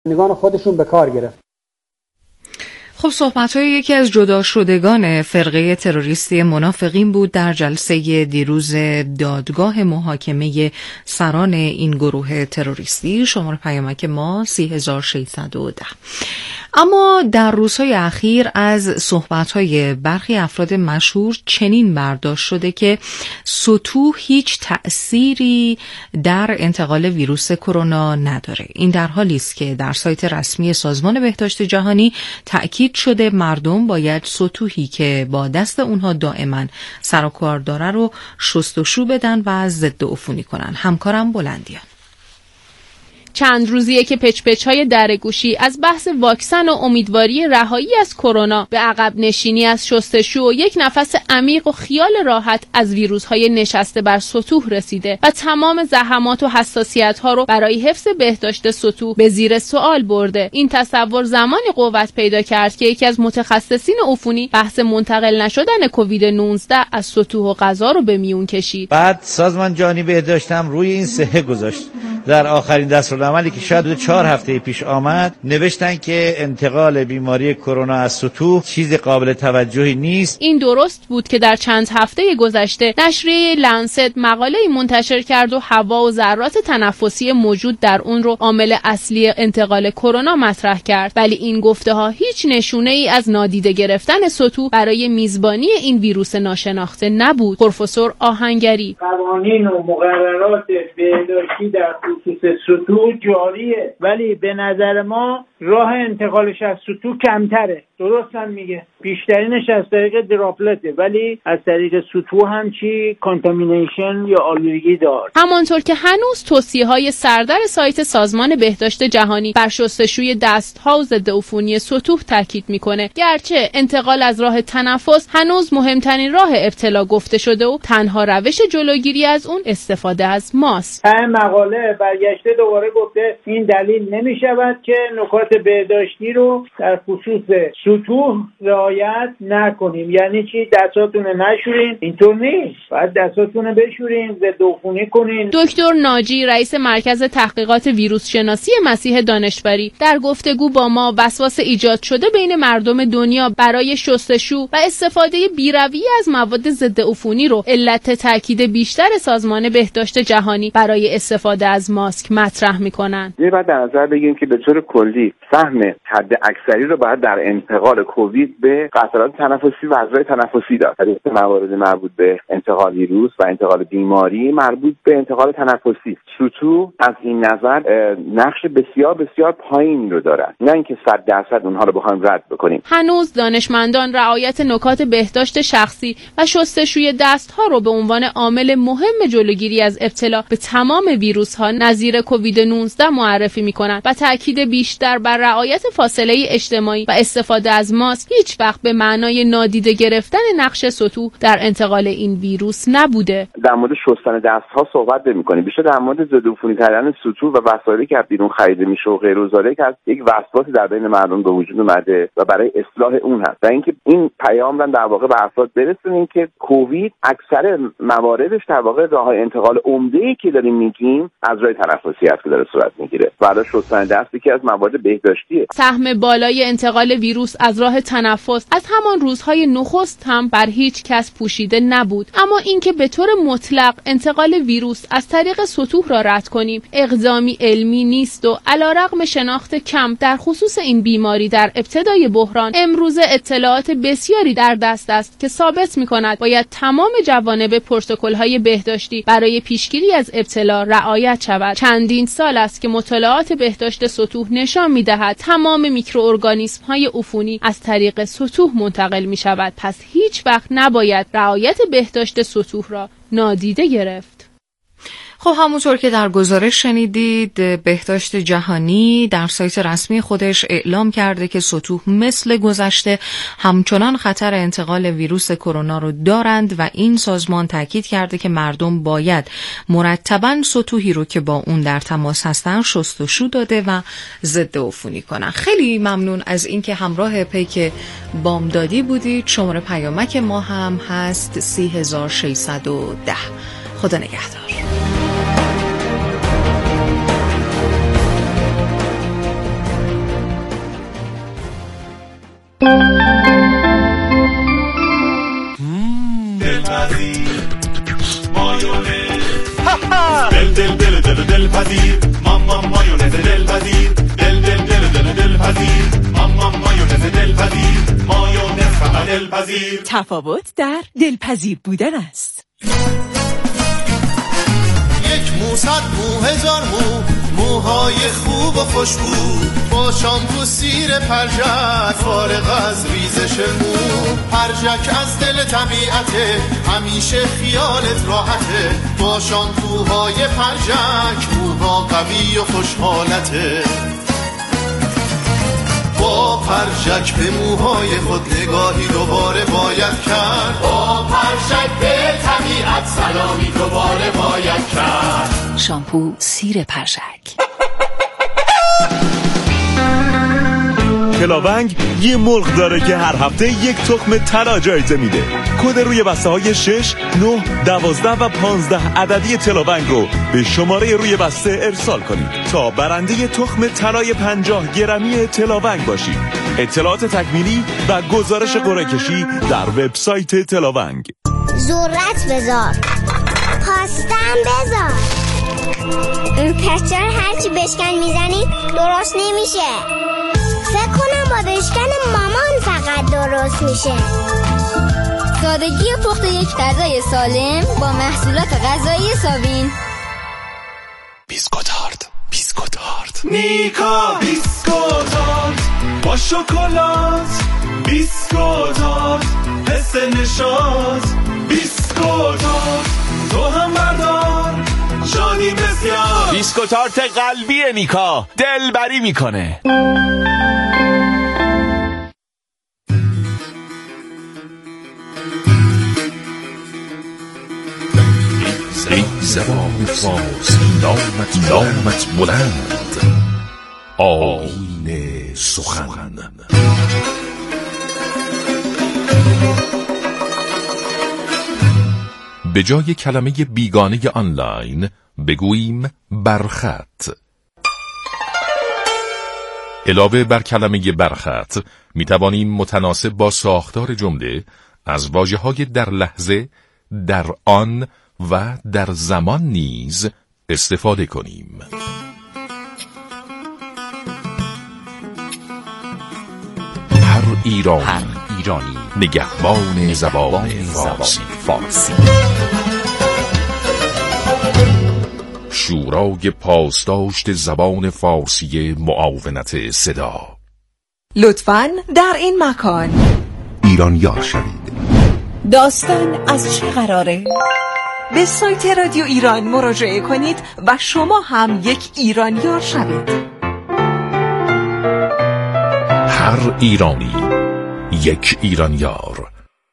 نگان خودشون به کار گرفت. خب صحبت‌های یکی از جدا شدگان فرقه تروریستی منافقین بود در جلسه دیروز دادگاه محاکمه سران این گروه تروریستی. شماره پیامک ما 30610. اما در روزهای اخیر از صحبت‌های برخی افراد مشهور چنین برداشت شده که سطوح هیچ تأثیری در انتقال ویروس کرونا نداره. این در حالی است که در سایت رسمی سازمان بهداشت جهانی تأکید شده مردم باید سطوحی که با دست اونها دائما سر و کار داره رو شستشو بدن و ضد عفونی کنن. همکارم بلندیان. چند روزیه که پچ‌پچ‌های درگوشی از بحث واکسن و امیدواری رهایی از کرونا به عقب نشینی از شستشو و یک نفس عمیق و خیال راحت از ویروس‌های نشسته بر سطوح رسیده و تمام زحمات و حساسیت‌ها رو برای حفظ بهداشت سطوح به زیر سوال برده. این تصور زمانی قوت پیدا کرد که یکی از متخصصین عفونی بحث منتقل نشدن کووید 19 از سطوح و غذا رو به میون کشید. بعد سازمان جهانی بهداشت هم روی این صحه گذاشت. در آخرین دستورالعملی که شاید 4 هفته پیش آمد نوشتن که انتقال بیماری کرونا از سطوح چیز قابل توجهی نیست. این درست بود که در چند هفته گذشته نشریه لنست مقاله‌ای منتشر کرد و هوا و ذرات تنفسی موجود در اون رو عامل اصلی انتقال کرونا مطرح کرد، ولی این گفته‌ها هیچ نشونه‌ای از نادیده گرفتن سطوح برای میزبانی این ویروس ناشناخته نبود. پروفسور آهنگری: قوانین و مقررات بهداشتی در خصوص سطوح جاریه، ولی به نظر ما راه انتقالش از سطوح کمتره. درست هم میگه، بیشترینش از طریق دراپلته، ولی از طریق سطوح هم چی کانتامینیشن یا آلودگی داره. همانطور که هنوز توصیه‌های سردر سایت سازمان بهداشت جهانی بر شستشوی دست‌ها و ضد عفونی سطوح تاکید میکنه، گرچه انتقال از راه تنفس هنوز مهمترین راه ابتلا گفته شده و تنها روش جلوگیری از اون استفاده از ماسک. این مقاله برگشته دوباره گفته این دلیل نمیشود که نکات بهداشتی رو در خصوص سطوح رعایت نکنیم. یعنی چی؟ دستاتون نشورین، اینطور نیست. باید دستاتون بشورین، ضد عفونی کنین. دکتر ناجی رئیس مرکز تحقیقات ویروس شناسی مسیح دانشوری در گفتگو با ما وسواس ایجاد شده بین مردم دنیا برای شستشو و استفاده بی‌رویه از مواد ضد عفونی رو علت تاکید بیشتر سازمان بهداشت جهانی برای استفاده از ماسک مطرح میکنن. باید در نظر بگیریم که به طور کلی سهم حد اکثری رو باید در انتقال کووید به قطرات تنفسی و عضلات تنفسی داد. موارد مربوط به انتقال ویروس و انتقال بیماری مربوط به انتقال تنفسی سطوح از این نظر نقش بسیار بسیار پایین رو دارن، نه اینکه 100% اونها رو بخوایم رد بکنیم. هنوز دانشمندان رعایت نکات بهداشت شخصی و شستشوی دست‌ها رو به عنوان عامل مهم جلوگیری از ابتلا به تمام ویروس‌ها نظیر کووید 19 معرفی می‌کنند و تاکید بیشتر بر رعایت فاصله اجتماعی و استفاده از ماسک هیچ وقت به معنای نادیده گرفتن نقش سطوح در انتقال این ویروس نبوده. در مورد شستن دست‌ها صحبت نمی‌کنیم، بیشتر در مورد ضد عفونی کردن سطوح و وسایلی که بیرون خریده میشه و غیر و ذالک از یک وسواسی در بین مردم به وجود اومده و برای اصلاح اون هست و اینکه این پیام رو در واقع به افراد برسونیم که کووید اکثر مواردش در واقع راه‌های انتقال عمده‌ای که داریم میگیم از راه تنفسی است که داره صورت میگیره. برای شستن دست یکی از مواد بهداشتیه. سهم بالای انتقال ویروس از راه تنفس از همان روزهای نخست هم بر هیچ کس پوشیده نبود، اما اینکه به طور مطلق انتقال ویروس از طریق سطوح را رد کنیم اقدامی علمی نیست و علیرغم شناخت کم در خصوص این بیماری در ابتدای بحران، امروزه اطلاعات بسیاری در دست است که ثابت می‌کند باید تمام جوانب پروتکل‌های بهداشتی برای پیشگیری از ابتلا رعایت شود. چندین سال است که مطالعات بهداشت سطوح نشان می‌دهد تمام میکروارگانیسم‌های عفونی از طریق سطوح منتقل می‌شود، پس هیچ وقت نباید رعایت بهداشت سطوح را نادیده گرفت. خب همونطور که در گزارش شنیدید، بهداشت جهانی در سایت رسمی خودش اعلام کرده که سطوح مثل گذشته همچنان خطر انتقال ویروس کرونا رو دارند و این سازمان تاکید کرده که مردم باید مرتباً سطوحی رو که با اون در تماس هستن شستشو داده و ضد عفونی کنن. خیلی ممنون از اینکه همراه پیک بامدادی بودید. شماره پیامک ما هم هست 30610. خدا نگهدار. دلپذیر ماما مایونز دلپذیر دلپذیر ماما مایونز دلپذیر مایونز فقط دلپذیر. تفاوت در دلپذیر بودن است. یک مو صد مو هزار مو، موهای خوب و خوشبو، با شامپو سیر پرژک فارغ از ریزش مو. پرژک از دل طبیعته، همیشه خیالت راحته، با شامپوهای پرژک موها قوی و خوشحالته. با پرژک به موهای خود نگاهی دوباره باید کرد، با پرژک به طبیعت سلامی دوباره باید کرد. شامپو سیر پرژک. کلاونگ یه مرغ داره که هر هفته یک تخم طلا جایزه میده. کد روی بسته های 6, 9, 12 و 15 عددی تلاونگ رو به شماره روی بسته ارسال کنید تا برنده تخم طلای 50 گرمی تلاونگ باشید. اطلاعات تکمیلی و گزارش قرعه کشی در وبسایت تلاونگ. ذرت بذار، پاستم بذار. این پسر هرچی بشکن میزنی درست نمیشه. فکر کنم با بشکن مامان فقط درست میشه. سادگی پخت یک غذای سالم با محصولات غذایی ساوین. بیسکوتارد میکا بیسکوتارد با شکلات، بیسکوتارد حس نشاط، بیسکوتارد تو هم بردار شادی بسیار. بیسکوتارد قلبی میکا دلبری میکنه. زبان فارسی نامت بلند، آیین سخن. به جای کلمه بیگانه آنلاین بگوییم برخط. علاوه بر کلمه برخط می توانیم متناسب با ساختار جمله از واژه‌های در لحظه، در آن و در زمان نیز استفاده کنیم. هر ایرانی نگهبان زبان فارسی. شورای پاسداشت زبان فارسی معاونت صدا. لطفاً در این مکان ایرانیار شوید. داستان از چه قراره؟ به سایت رادیو ایران مراجعه کنید و شما هم یک ایرانیار شوید. هر ایرانی یک ایرانیار.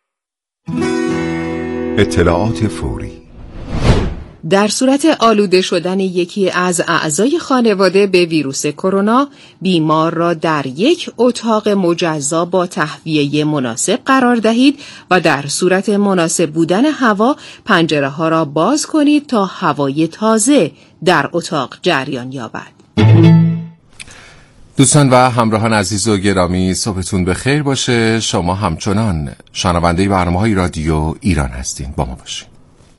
اطلاعات فوری. در صورت آلوده شدن یکی از اعضای خانواده به ویروس کرونا، بیمار را در یک اتاق مجزا با تهویه مناسب قرار دهید و در صورت مناسب بودن هوا پنجره ها را باز کنید تا هوای تازه در اتاق جریان یابد. دوستان و همراهان عزیز و گرامی، صبحتون بخیر باشه. شما همچنان شنونده برنامه‌های رادیو ایران هستین. با ما باشین.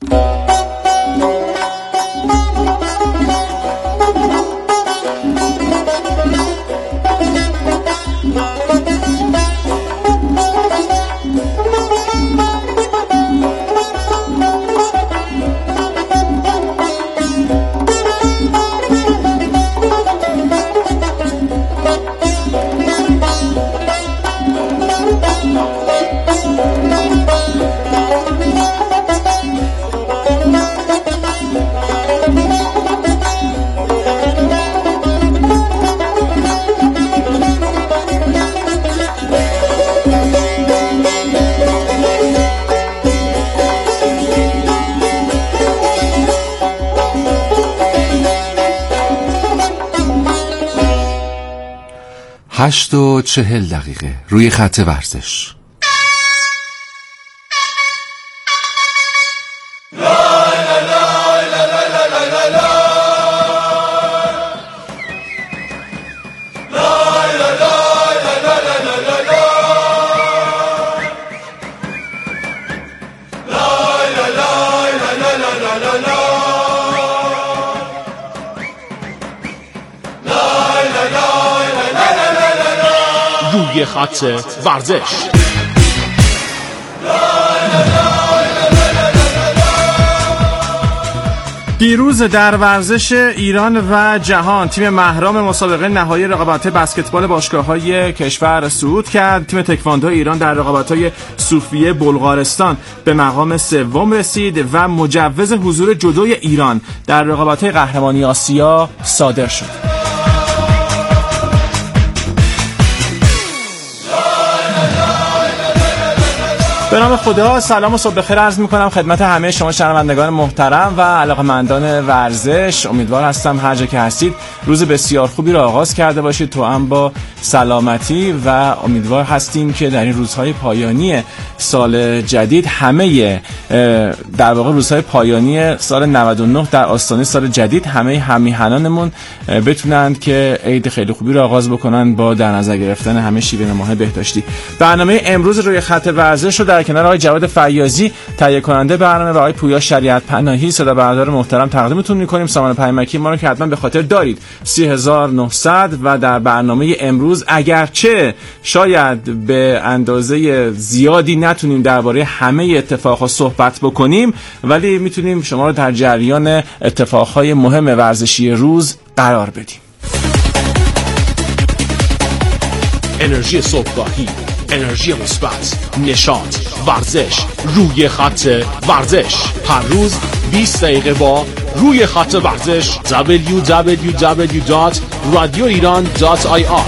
هشت و 40 دقیقه روی خط ورزش. روی خط ورزش. دیروز در ورزش ایران و جهان تیم مهرام مسابقه نهایی رقابت بسکتبال باشگاه‌های کشور صعود کرد. تیم تکواندو ایران در رقابت‌های صوفیه بلغارستان به مقام سوم رسید و مجوز حضور جودوی ایران در رقابت‌های قهرمانی آسیا صادر شد. به نام خدا سلام و صبح بخیر عرض میکنم خدمت همه شما شنوندگان محترم و علاقه‌مندان ورزش. امیدوار هستم هر جا که هستید روز بسیار خوبی را آغاز کرده باشید توأم با سلامتی و امیدوار هستیم که در این روزهای پایانی سال جدید همه در واقع روزهای پایانی سال 99 در آستانه سال جدید همه همیهنانمون بتونند که عید خیلی خوبی را آغاز بکنن با در نظر گرفتن همه شیوه نماهای بهداشتی. برنامه امروز روی خط ورزش رو در کنار آقای جواد فیاضی تهیه کننده برنامه و آقای پویا شریعت پناهی صدا بردار محترم تقدیمتون می‌کنیم. سامان پیامکی ما رو که حتما به خاطر دارید 30900 و در برنامه امروز اگرچه شاید به اندازه زیادی نتونیم درباره همه اتفاقات صحبت بکنیم ولی میتونیم شما رو در جریان اتفاقهای مهم ورزشی روز قرار بدیم. انرژی صبحگاهی، انرژی مثبت، نشاط، ورزش، روی خط ورزش. هر روز 20 دقیقه با روی خط ورزش. www.radioiran.ir.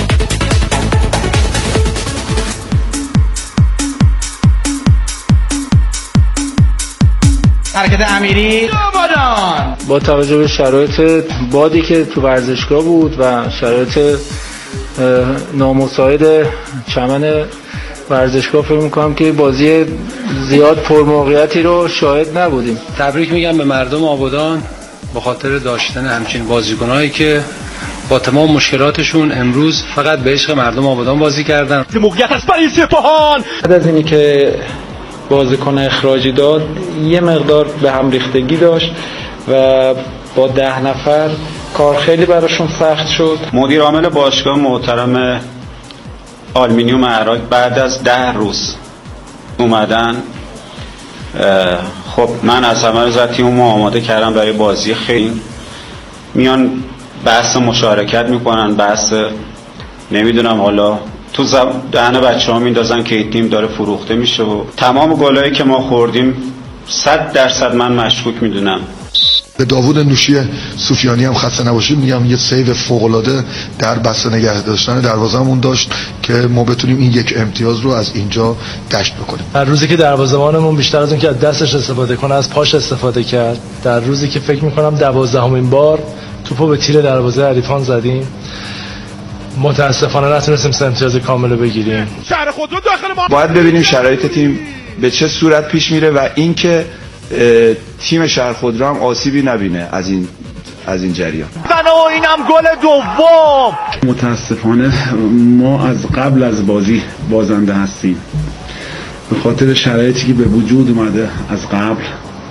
حرکت امیری با توجه به شرایط بادی که تو ورزشگاه بود و شرایط نامساعد چمن ورزشگاه فکر می‌کنم که بازی زیاد پرموقعیتی رو شاهد نبودیم. تبریک میگم به مردم آبادان به خاطر داشتن همچین بازیکنایی که با تمام مشکلاتشون امروز فقط به عشق مردم آبادان بازی کردن. موقعیت است برای سپاهان. بعد از اینی که بازیکن اخراجی داد یه مقدار به هم ریختگی داشت و با 10 نفر کار خیلی براشون سخت شد. مدیر عامل باشگاه محترم آلومینیوم عراق بعد از 10 روز اومدن. خب من از عمل ذاتیمو آماده کردم برای بازی. خیلی میان بحث مشارکت میکنن، بحث نمیدونم حالا تو دهن بچه‌ها میندازن که این تیم داره فروخته میشه و تمام گلایی که ما خوردیم 100% من مشکوک میدونم. به داوود نوشی سوفیانی هم خسته نباشید میگم، یه سیو فوق‌العاده در بسته نگه داشتن دروازه‌مون داشت که ما بتونیم این یک امتیاز رو از اینجا گشت بکنیم. در روزی که دروازه‌بانمون بیشتر از اون که از دستش استفاده کنه از پاش استفاده کرد، در روزی که فکر می‌کنم 12مین بار توپو به تیر دروازه حریفان زدیم، متاسفانه نتونستیم امتیاز کامل رو بگیریم. شهر خود رو داخل ما باید ببینیم شرایط تیم به چه صورت پیش میره و اینکه تیم شهر خودرو هم آسیبی نبینه از این جریان. و اینم گل دوم. متاسفانه ما از قبل از بازی بازنده هستیم به خاطر شرایطی که به وجود اومده از قبل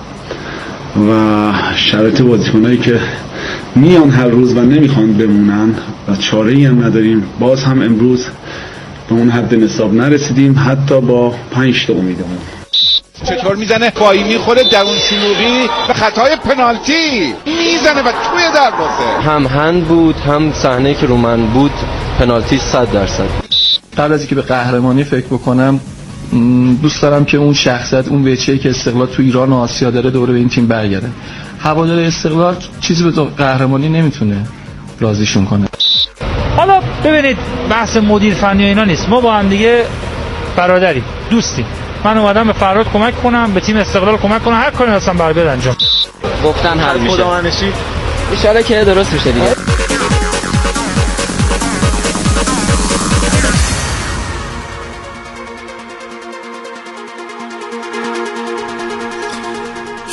و شرایط بازیکنایی که میان هر روز و نمیخوان بمونن و چاره‌ای هم نداریم. باز هم امروز به اون حد نصاب نرسیدیم حتی با 5 تا امیدمون. چطور میزنه پایی میخوره درون شلوغی به خطای پنالتی میزنه و توی دروازه. هم هند بود هم صحنه که رو من بود پنالتی 100%. قبل از اینکه به قهرمانی فکر بکنم دوست دارم که اون شخصیت اون وجهی که استقلال تو ایران و آسیا داره دوره به این تیم برگرده. هوادار استقلال چیزی به قهرمانی نمیتونه راضیشون کنه. حالا ببینید بحث مدیر فنی اینا نیست، ما با هم دیگه برادری دوستیم. من اومدم به فراد کمک کنم، به تیم استقلال کمک کنم، هر کاری هستم برای انجام. گفتن حل میشه. خدا منشی ان شاءالله که درست میشه دیگه.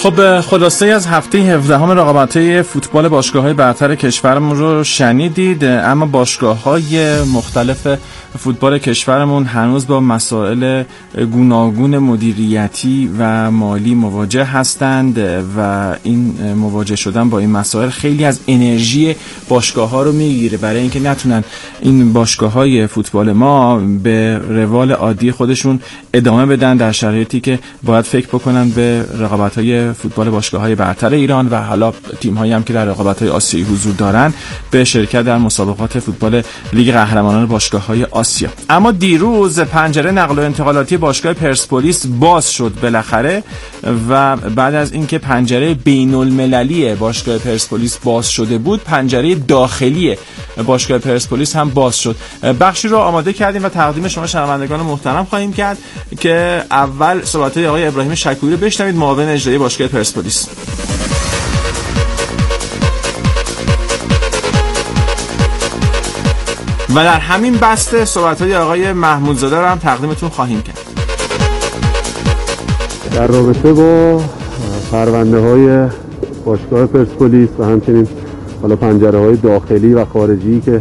خب خلاصه از هفته 17 رقابت‌های فوتبال باشگاه‌های برتر کشورمون رو شنیدید، اما باشگاه‌های مختلف فوتبال کشورمون هنوز با مسائل گوناگون مدیریتی و مالی مواجه هستند و این مواجه شدن با این مسائل خیلی از انرژی باشگاه‌ها رو میگیره، برای اینکه نتونن این باشگاه‌های فوتبال ما به روال عادی خودشون ادامه بدن در شرایطی که باید فکر بکنن به رقابت‌های فوتبال باشگاه‌های برتر ایران و حالا تیم‌هایی هم که در رقابت‌های آسیایی حضور دارن به شرکت در مسابقات فوتبال لیگ قهرمانان باشگاه‌های آسیا. اما دیروز پنجره نقل و انتقالاتی باشگاه پرسپولیس باز شد بالاخره و بعد از اینکه پنجره بین‌المللی باشگاه پرسپولیس باز شده بود، پنجره داخلی باشگاه پرسپولیس هم باز شد. بخشی رو آماده کردیم و تقدیم شما شنوندگان محترم خواهیم کرد که اول صحبت‌های آقای ابراهیم شکوری رو بشنوید، معاون اجرایی باشگاه پرسپولیس. و در همین بسته صحبت‌های آقای محمودزاده رو هم تقدیمتون خواهیم کرد. در رابطه با پرونده‌های باشگاه پرسپولیس و همچنین حالا پنجره‌های داخلی و خارجی که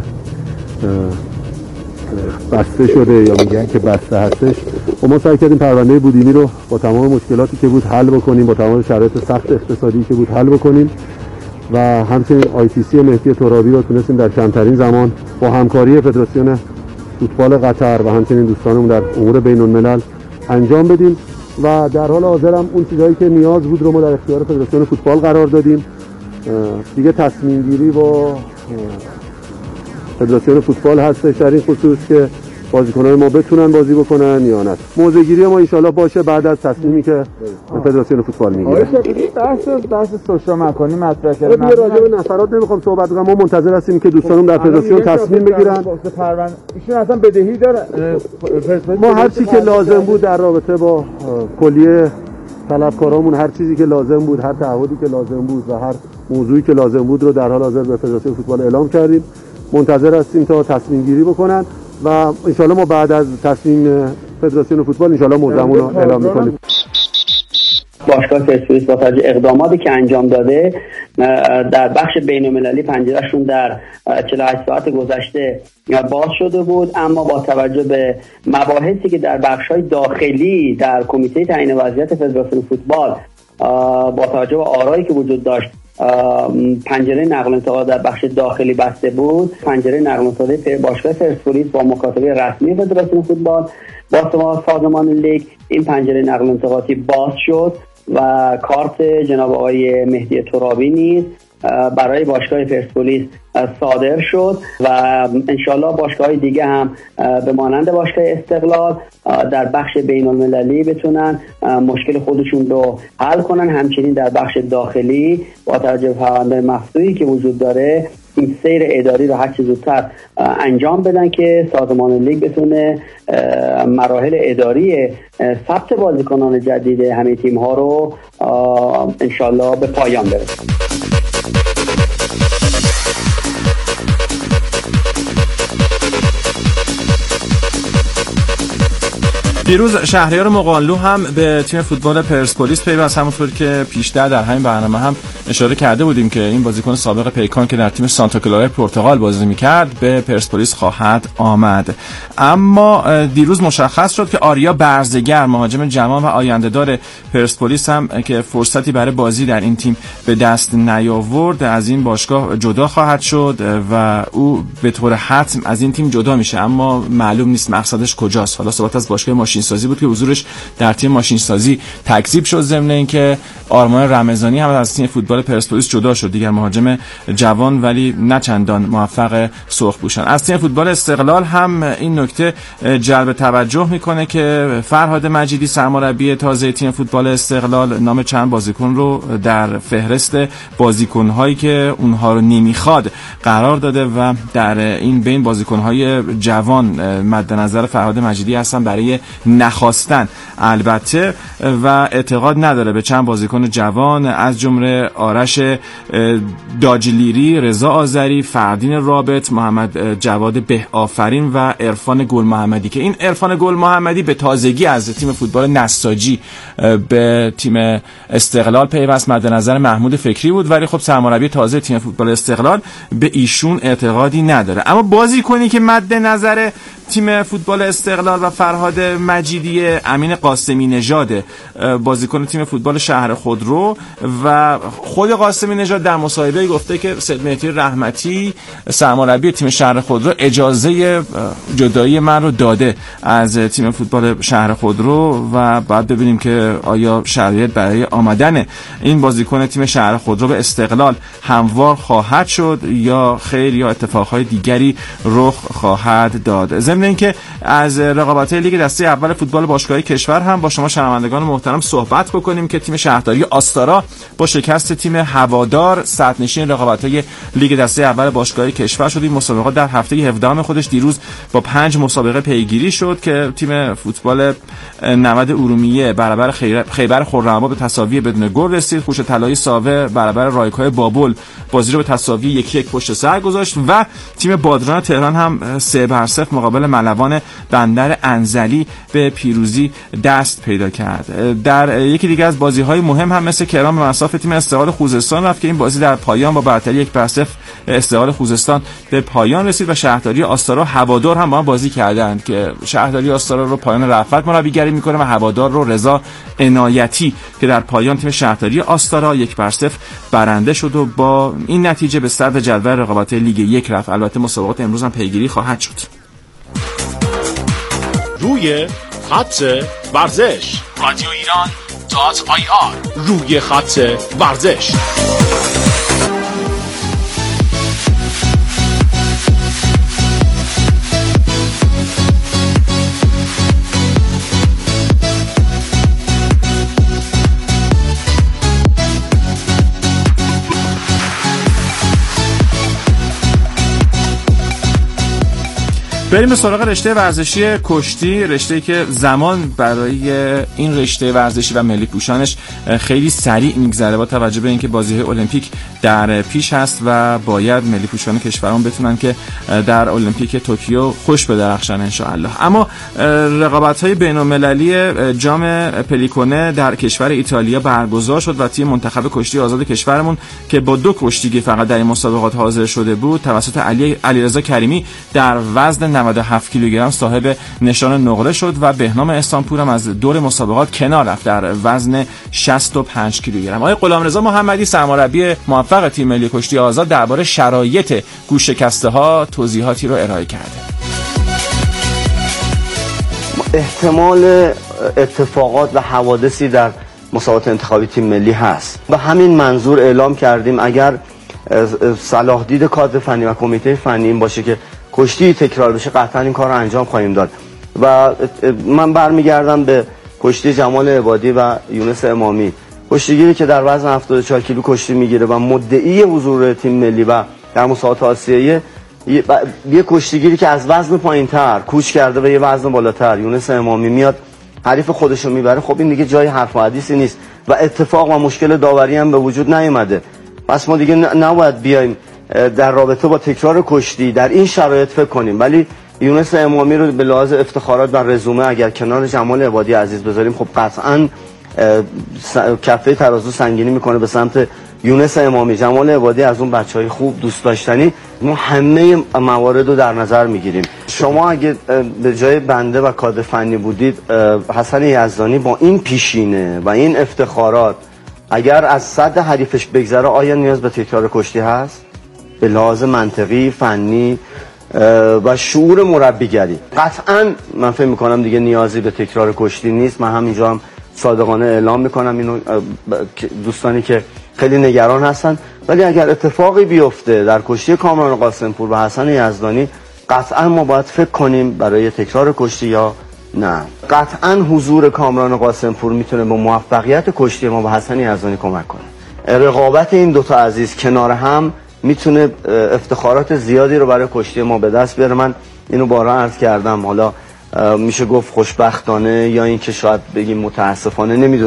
بسته شده یا میگن که بسته هستش، ما سعی کردیم پرونده بودینی رو با تمام مشکلاتی که بود حل بکنیم، با تمام شرایط سخت اقتصادی که بود حل بکنیم و همچنین ITC مهدی ترابی رو تونستیم در کمترین زمان با همکاری فدراسیون فوتبال قطر و همچنین دوستانمون در امور بین الملل انجام بدیم و در حال حاضر هم اون چیزایی که نیاز بود رو ما در اختیار فدراسیون فوتبال قرار دادیم. دیگه تصمیم گیری با فدراسیون فوتبال هستش در این خصوص که بازیکنان ما بتونن بازی بکنن یا نه. موضوع گیری ما ان شاءالله باشه بعد از تصمیمی که فدراسیون فوتبال میگیره. بحث سوشا مکانی مطرح کردن. من راجع به نفرات نمیخوام صحبت کنم، ما منتظر هستیم که دوستانم در فدراسیون تصمیم بگیرن. ایشون اصلا بدهی داره. ما هر چیزی که لازم بود در رابطه با کلیه طلبکارامون، هر چیزی که لازم بود، هر تعهدی که لازم بود و هر موضوعی که لازم بود رو در حال حاضر به فدراسیون فوتبال اعلام کردیم. منتظر هستیم تا تصمیم گیری بکنن و انشالله ما بعد از تصمیم فدراسیون فوتبال انشالله موضوعمون رو اعلام میکنیم. باشگاه پرسپولیس با توجه اقداماتی که انجام داده در بخش بین‌المللی پنجره‌شون در 48 ساعت گذشته باز شده بود، اما با توجه به مباحثی که در بخش‌های داخلی در کمیته تعیین وضعیت فدراسیون فوتبال با توجه به آرایی که وجود داشت پنجره نقل و انتقالات در بخش داخلی بسته بود، پنجره نقل و انتقالات باشگاه پرسپولیس با مکاتبه رسمی فدراسیون فوتبال با سازمان لیگ این پنجره نقل و انتقالاتی باز شد و کارت جناب آقای مهدی ترابی نیز برای باشگاه پرسپولیس صادر شد و انشالله باشگاه‌های دیگه هم به مانند باشگاه استقلال در بخش بین‌المللی بتونن مشکل خودشون رو حل کنن. همچنین در بخش داخلی با توجه به پرونده مفتوحی که وجود داره این سیر اداری رو هر چه زودتر انجام بدن که سازمان لیگ بتونه مراحل اداری ثبت بازیکنان جدید همه تیم‌ها رو انشالله به پایان برسونه. دیروز شهریار مقانلو هم به تیم فوتبال پرسپولیس پیوست، همونطور که پیشتر در همین برنامه هم اشاره کرده بودیم که این بازیکن سابق پیکان که در تیم سانتا کلارا پرتغال بازی می‌کرد به پرسپولیس خواهد آمد. اما دیروز مشخص شد که آریا برزگر مهاجم جوان و آینده‌دار پرسپولیس هم که فرصتی برای بازی در این تیم به دست نیاورد از این باشگاه جدا خواهد شد و او به طور حتم از این تیم جدا میشه، اما معلوم نیست مقصدش کجاست. حالا صحبت از باشگاه ماشین سازی بود که حضورش در تیم ماشین سازی تکذیب شد، ضمن اینکه آرمان رمضانی هم از تیم فوتبال پرسپولیس جدا شد، دیگر مهاجم جوان ولی نه چندان موفق سرخپوشان. از تیم فوتبال استقلال هم این نکته جلب توجه میکنه که فرهاد مجیدی سرمربی تازه تیم فوتبال استقلال نام چند بازیکن رو در فهرست بازیکن‌هایی که اونها رو نمیخواد قرار داده و در این بین بازیکن‌های جوان مد نظر فرهاد مجیدی هستن برای نخواستن البته و اعتقاد نداره به چند بازیکن جوان از جمله آرش داجلیری، رضا آذری، فردین رابط، محمد جواد به آفرین و عرفان گل محمدی که این عرفان گل محمدی به تازگی از تیم فوتبال نساجی به تیم استقلال پیوست. مد نظر محمود فکری بود ولی خب سرمربی تازه تیم فوتبال استقلال به ایشون اعتقادی نداره. اما بازیکنی که مد نظر تیم فوتبال استقلال و فرهاد مجیدی، امین قاسمی نژاد، بازیکن تیم فوتبال شهر خودرو، و خود قاسمی نژاد در مصاحبه گفته که سید مهدی رحمتی سرمربی تیم شهر خودرو اجازه جدایی من رو داده از تیم فوتبال شهر خودرو و بعد ببینیم که آیا شرایط برای آمدن این بازیکن تیم شهر خودرو به استقلال هموار خواهد شد یا خیر، یا اتفاقهای دیگری رخ خواهد داد. ضمن اینکه از رقابت‌های لیگ دسته اول فوتبال باشگاهی کشور هم با شما شنوندگان محترم صحبت بکنیم که تیم شهرداری آستارا با شکست تیم هوادار صدرنشین رقابت‌های لیگ دسته اول باشگاهی کشور شد. این مسابقات در هفته 17 خودش دیروز با 5 مسابقه پیگیری شد که تیم فوتبال نمد ارومیه برابر خیبر خرم‌آباد به تساوی بدون گل رسید. خوش طلایی ساوه برابر رایکای بابل بازی رو به تساوی 1-1 پشت سر گذاشت و تیم بادران تهران هم 3-0 مقابل ملوان بندر انزلی به پیروزی دست پیدا کرد. در یکی دیگه از بازی‌های مهم هم مثل کرام به مصاف تیم استقلال خوزستان رفت که این بازی در پایان با برتری 1-0 استقلال خوزستان به پایان رسید و شهرداری آستارا هوادار هم با هم بازی کردند که شهرداری آستارا رو پایان رفعت مربیگری میکنه و هوادار رو رضا عنایتی که در پایان تیم شهرداری آستارا 1-0 برنده شد و با این نتیجه به صدر جدول رقابت لیگ 1 رفت. البته مسابقات امروز هم پیگیری خواهد شد. روی خط ورزش رادیو ایران .ir روی خط ورزش. بریم به سراغ رشته ورزشی کشتی، رشته‌ای که زمان برای این رشته ورزشی و ملی پوشانش خیلی سریع میگذره با توجه به اینکه بازی‌های المپیک در پیش هست و باید ملی پوشان کشوران بتونن که در المپیک توکیو خوش بدرخشن ان شاء الله. اما رقابت‌های بین‌المللی جام پلیکونه در کشور ایتالیا برگزار شد و تیم منتخب کشتی آزاد کشورمون که با 2 کشتیگیر فقط در این مسابقات حاضر شده بود توسط علیرضا کریمی در وزن 97 کیلوگرم صاحب نشان نقره شد و بهنام استانپور هم از دور مسابقات کنار رفت در وزن 65 کیلوگرم. آقای غلامرضا محمدی سرمربی موفق تیم ملی کشتی آزاد درباره شرایط گوشه‌کسته‌ها توضیحاتی رو ارائه کرده. احتمال اتفاقات و حوادثی در مسابقات انتخابی تیم ملی هست. به همین منظور اعلام کردیم اگر صلاح دید کادر فنی و کمیته فنی این باشه که کشتی تکرار بشه قطعا این کار رو انجام خواهیم داد. و من برمیگردم به کشتی جمال عبادی و یونس امامی، کشتیگیری که در وزن 74 کیلو کشتی میگیره و مدعی حضور تیم ملی و در مسابقات آسیایی، یه کشتیگیری که از وزن پایینتر کوچ کرده و یه وزن بالاتر یونس امامی میاد حریف خودشو میبره. خب این دیگه جای حرف و حدیثی نیست و اتفاق و مشکل داوری هم به وجود نیومده. پس ما دیگه نباید بیایم در رابطه با تکرار کشتی در این شرایط فکر کنیم. ولی یونس امامی رو به لحاظ افتخارات و رزومه اگر کنار جمال عبادی عزیز بذاریم خب قطعاً کفه ترازو سنگینی میکنه به سمت یونس امامی. جمال عبادی از اون بچهای خوب دوست داشتنی، ما همه موارد رو در نظر میگیریم. شما اگه به جای بنده و کادر فنی بودید، حسن یزدانی با این پیشینه و این افتخارات اگر از صد حریفش بگذره آیا نیاز به تکرار کشتی هست؟ به لحاظ منطقی، فنی و شعور مربیگری قطعاً من فکر میکنم دیگه نیازی به تکرار کشتی نیست. من همینجا هم صادقانه اعلام میکنم اینو دوستانی که خیلی نگران هستن. ولی اگر اتفاقی بیفته در کشتی کامران قاسمپور و حسن یزدانی قطعاً ما باید فکر کنیم برای تکرار کشتی یا نه. قطعاً حضور کامران قاسمپور میتونه با موفقیت کشتی ما و حسن یزدانی کمک کنه. رقابت این دوتا عزیز کنار هم میتونه افتخارات زیادی رو برای کشتی ما به دست بیاره. من اینو بارها عرض کردم، حالا میشه گفت خوشبختانه یا اینکه شاید بگیم متاسفانه، نمیدونم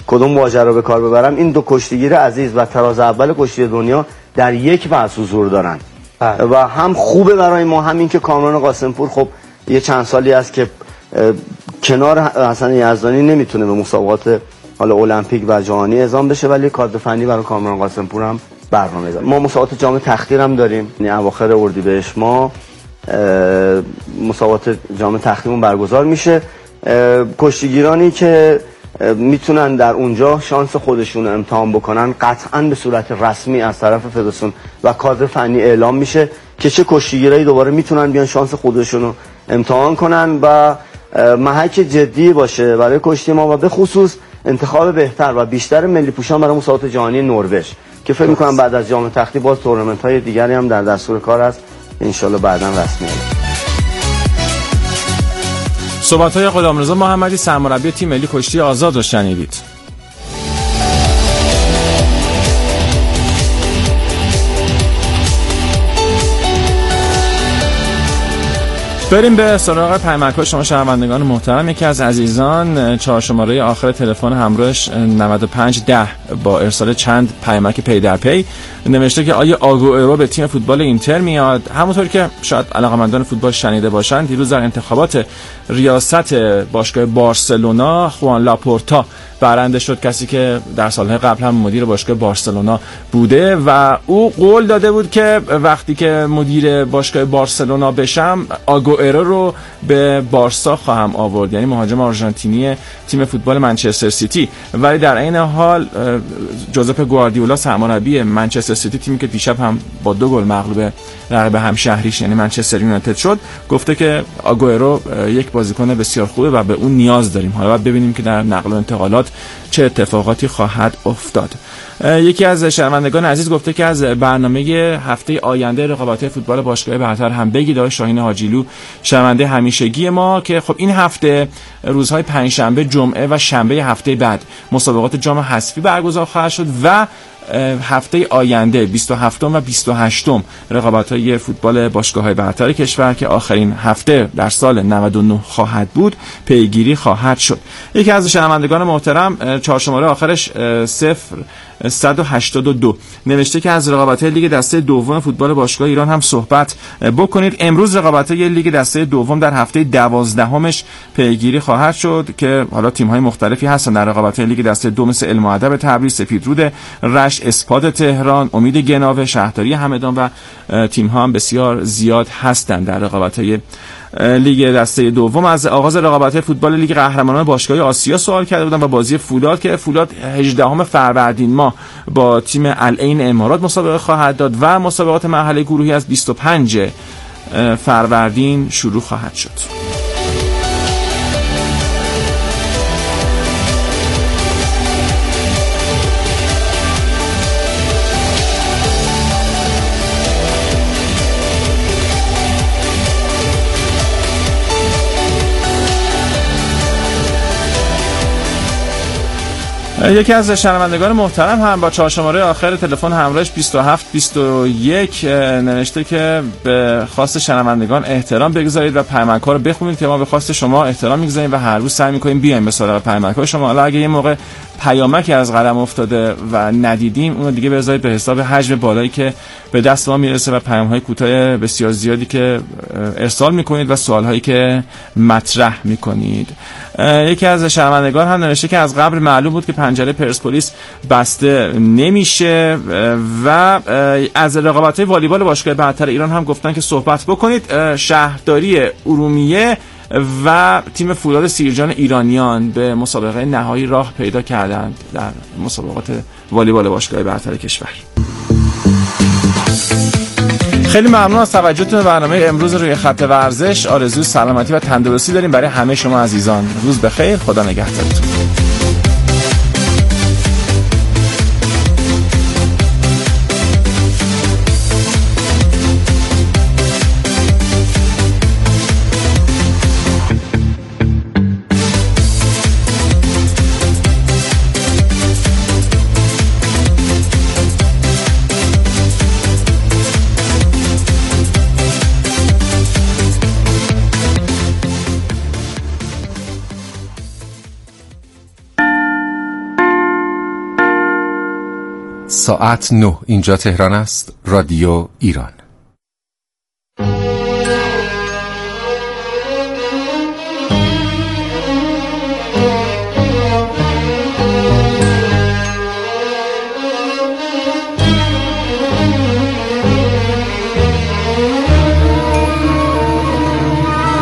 کدوم واژه رو به کار ببرم، این دو کشتیگیر عزیز و تراز اول کشتی دنیا در یک بحث حضور دارن و هم خوبه برای ما، همین که کامران قاسمپور خب یه چند سالی است که کنار حسن یزدانی نمیتونه به مسابقات حالا المپیک و جهانی اعزام بشه، ولی کادر فنی برای کامران قاسمپور هم برنامه داریم. ما مسابقات جام تختی هم داریم، یعنی اواخر اردیبهشت ما مسابقات جام تختیمون برگزار میشه. کشتیگیرانی که میتونن در اونجا شانس خودشون امتحان بکنن قطعا به صورت رسمی از طرف فدراسیون و کادر فنی اعلام میشه که چه کشتیگیرایی دوباره میتونن بیان شانس خودشون رو امتحان کنن و محک جدی باشه برای کشتی ما و به خصوص انتخاب بهتر و بیشتر ملی پوشان برای مسابقات جهانی نروژ که فکر میکنم بعد از جام تختی باز تورنمنت های دیگری هم در دستور کار است، انشالله بعدا رسمی است. صحبت‌های غلامرضا محمدی سرمربی تیم ملی کشتی آزاد رو شنیدید. بریم به سراغ پیامک‌های شما شنوندگان محترم. یکی از عزیزان 4 شماره آخر تلفن همراهش 9510 با ارسال چند پیامک پی در پی نوشته که آیا آگوئرو به تیم فوتبال اینتر میاد؟ همونطور که شاید علاقه‌مندان فوتبال شنیده باشن، دیروز در انتخابات ریاست باشگاه بارسلونا خوان لاپورتا برنده شد، کسی که در سالهای قبل هم مدیر باشگاه بارسلونا بوده و او قول داده بود که وقتی که مدیر باشگاه بارسلونا بشم آگوئرو رو به بارسا خواهم آورد، یعنی مهاجم آرژانتینی تیم فوتبال منچستر سیتی. ولی در این حال جوزپه گواردیولا سرمربی منچستر سیتی، تیمی که دیشب هم با 2 گل مغلوب رقیب همشهریش یعنی منچستر یونایتد شد، گفته که آگوئرو یک بازیکن بسیار خوبه و به اون نیاز داریم. حالا باید ببینیم که در نقل و انتقالات چه اتفاقاتی خواهد افتاد. یکی از شنوندگان عزیز گفته که از برنامه هفته آینده رقابت‌های فوتبال باشگاه برتر هم بگید. آقای شاهین حاجیلو شنونده همیشگی ما که خب این هفته روزهای پنجشنبه، جمعه و شنبه هفته بعد مسابقات جام حذفی برگزار خواهد شد و هفته آینده 27 و 28 رقابت‌های فوتبال باشگاه‌های برتر کشور که آخرین هفته در سال 99 خواهد بود پیگیری خواهد شد. یکی از شنوندگان محترم 4 شماره آخرش 0182 نوشته که از رقابت‌های لیگ دسته دوم فوتبال باشگاه ایران هم صحبت بکنید. امروز رقابت‌های لیگ دسته دوم در هفته 12مش پیگیری خواهد شد که حالا تیم‌های مختلفی هستن در رقابت‌های لیگ دسته دو مثل علم و ادب تبریز، سپیدرود رشت، اسپاد تهران، امید گناوه، شهرداری همدان و تیم‌ها هم بسیار زیاد هستند در رقابت‌های لیگ دسته دوم. از آغاز رقابت‌های فوتبال لیگ قهرمانان باشگاه‌های آسیا سوال کرده بودن و بازی فولاد که فولاد 18 فروردین ماه با تیم العین امارات مسابقه خواهد داد و مسابقات مرحله گروهی از 25 فروردین شروع خواهد شد. یکی از شنوندگان محترم هم با 4 شماره آخر تلفن همراهش 2721 نوشته که به خواست شنوندگان احترام بگذارید و پیامک‌ها رو بخونید که ما به خواست شما احترام می‌گذاریم و هر روز سعی می‌کنیم بیایم به سراغ پیامک‌های شما. حالا اگه یه موقع پیامکی از قلم افتاده و ندیدیم اون دیگه بذارید به حساب حجم بالایی که به دست ما میرسه و پیام‌های کوتاه بسیار زیادی که ارسال می‌کنید و سوال‌هایی که مطرح می‌کنید. یکی از شنوندگان هم نوشته که از قبل معلوم بود که پنجره پرسپولیس بسته نمیشه و از رقابت‌های والیبال باشگاه برتر ایران هم گفتن که صحبت بکنید. شهرداری ارومیه و تیم فولاد سیرجان ایرانیان به مسابقه نهایی راه پیدا کردند در مسابقات والیبال باشگاه برتر کشور. خیلی ممنون از توجهتون به برنامه امروز روی خط ورزش. آرزوی سلامتی و تندرستی داریم برای همه شما عزیزان. روز بخیر، خدا نگهدارتون. ساعت 9 اینجا تهران است. رادیو ایران.